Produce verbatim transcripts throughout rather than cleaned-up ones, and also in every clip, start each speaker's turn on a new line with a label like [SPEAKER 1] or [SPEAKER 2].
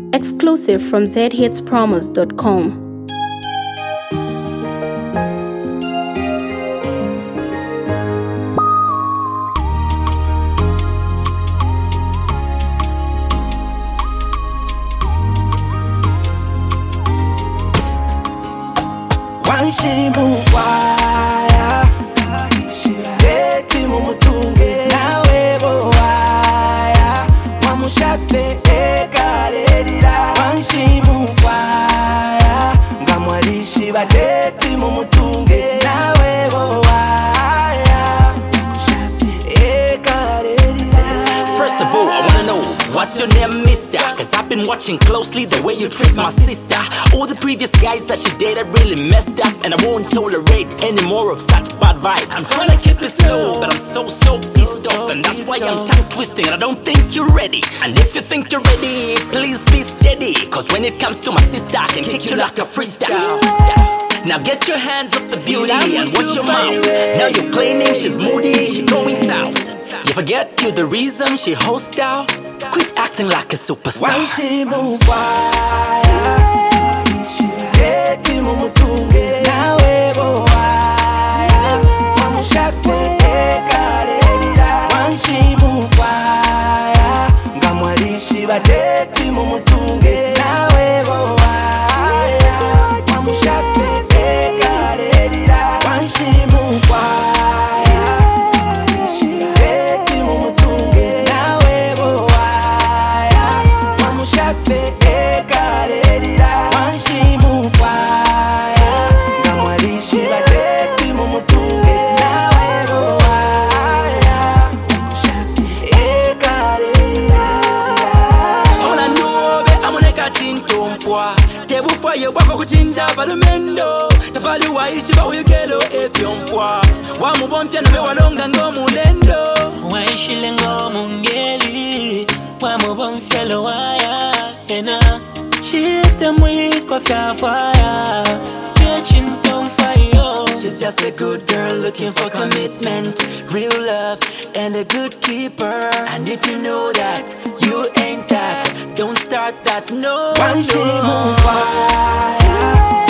[SPEAKER 1] Exclusive from z hits promos dot com.
[SPEAKER 2] Wanshimufaya Eti mumusunge nawe boaya Wamushafe ekarerira Wanshimufaya Ngamwalishi badeti mumusunge nawe boaya Ekarerira.
[SPEAKER 3] First of all, I wanna know, what's your name, mister? Cause I've been watching closely the way you treat my sister. All the previous guys that she dated really messed up, and I won't tolerate any more of such bad vibes. I'm trying to keep it slow, but I'm so, so pissed off, and that's why I'm tongue twisting, and I don't think you're ready. And if you think you're ready, please be steady, cause when it comes to my sister, I can kick you like a freestyle. Now get your hands off the beauty and watch your mouth. Now you're claiming she's moody, she going south. You forget you're the reason she hostile. Quit acting like a superstar.
[SPEAKER 2] Wanshimufaya Eti mumusunge nawe boaya Wamushafe ekarerira Wanshimufaya Ngamwalishi badeti mumusunge nawe boaya Wamushafe ekarerira Wanshimufaya Tebufwa ye wako kuchinja balumendo Tafali waishi ba uyukelo efyo mfwa Wamubomfya nube walonga ngo mulendo
[SPEAKER 4] Waishi lengo mungeli Wamubomfya lo waya Ena Chite mwiko fya fire Chechin tom fire.
[SPEAKER 2] She's just a good girl looking for commitment, real love, and a good keeper. And if you know that you ain't that, don't start that, no. Wanshimufaya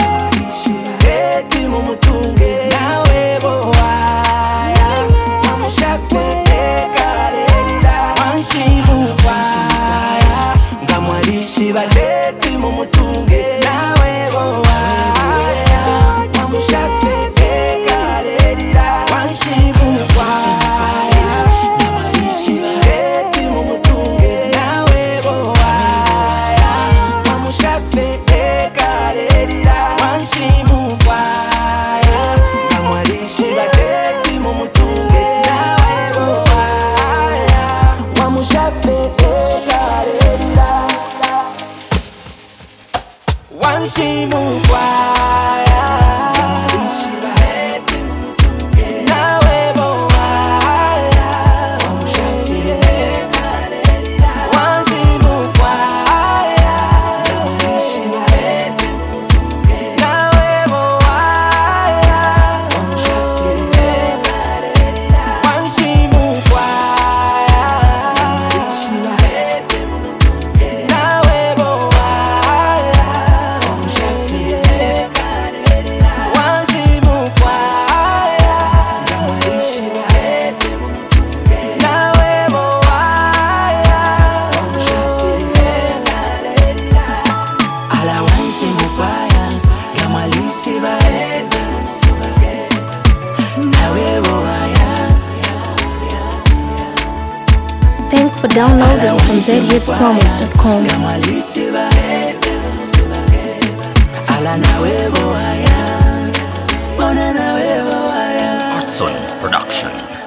[SPEAKER 2] Eti mumusunge nawe boaya Wamushafe ekarerira Wanshimufaya Ngamwalishi badeti mumusunge nawe boaya Wamushafe ekarerira Wanshimufaya Ngamwalishi badeti mumusunge nawe boaya Wamushafe ekarerira Wanshimufaya Ngamwalishi badeti mumusunge nawe boaya Wamushafe ekarerira Wanshimufaya
[SPEAKER 1] Thanks for downloading from z hits promos dot com.
[SPEAKER 3] Artson Production.